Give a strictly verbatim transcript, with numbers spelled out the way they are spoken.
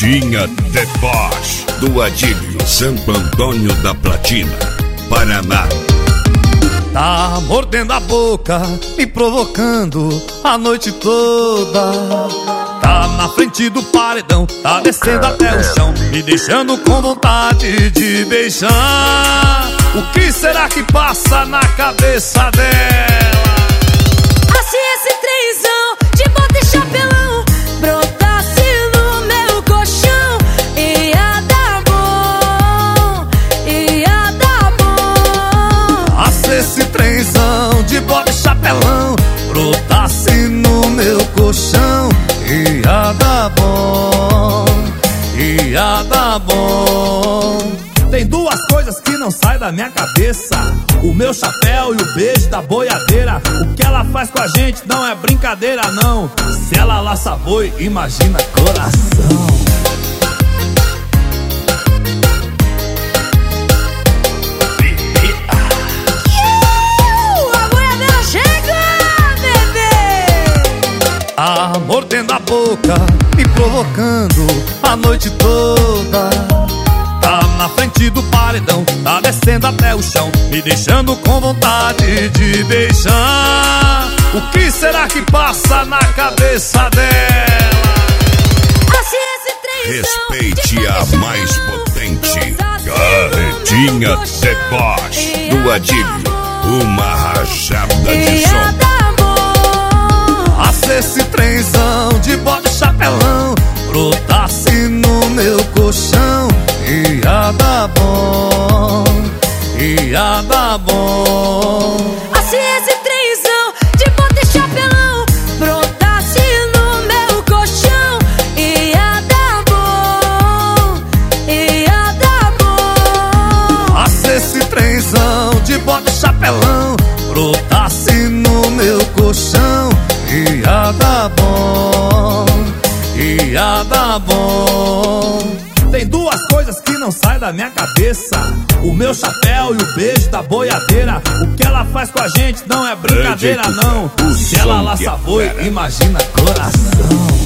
Carretinha Deboche do Adílio, Santo Antônio da Platina, Paraná. Tá mordendo a boca, me provocando a noite toda. Tá na frente do paredão, tá descendo até o chão, me deixando com vontade de beijar. O que será que passa na cabeça dela? Se esse trenzão de bota e chapelão brotasse no meu colchão, ia dar bom, ia dar bom. Ah, se esse trenzão de bota e chapelão brotasse no meu colchão, ia dar bom, ia dar bom. Tem duas coisas que não saem da minha cabeça: o meu chapéu e o beijo da boiadeira. O que ela faz com a gente não é brincadeira, não. Se ela laça boi, imagina coração. Uh, a boiadeira chega, bebê! Ah, mordendo a boca, me provocando a noite toda. Tá na frente do paredão, tá descendo até o chão, me deixando com vontade de beijar. O que será que passa na cabeça dela? Se esse Respeite a mais potente Carretinha Deboche do Adílio, uma rajada de som. Ah, se esse trenzão de bota e chapelão brotasse no meu colchão, ia dar bom, ia dar bom. Se esse trenzão de bota e chapelão brotasse no meu colchão, ia dar bom, ia dar bom. Ah, se esse trenzão de bota e chapelão brotasse no meu colchão, ia dar bom, ia dar bom. Tem duas coisas que não saem da minha cabeça: o meu chapéu e o beijo da boiadeira. O que ela faz com a gente não é brincadeira, não. Se ela laça boi, imagina coração.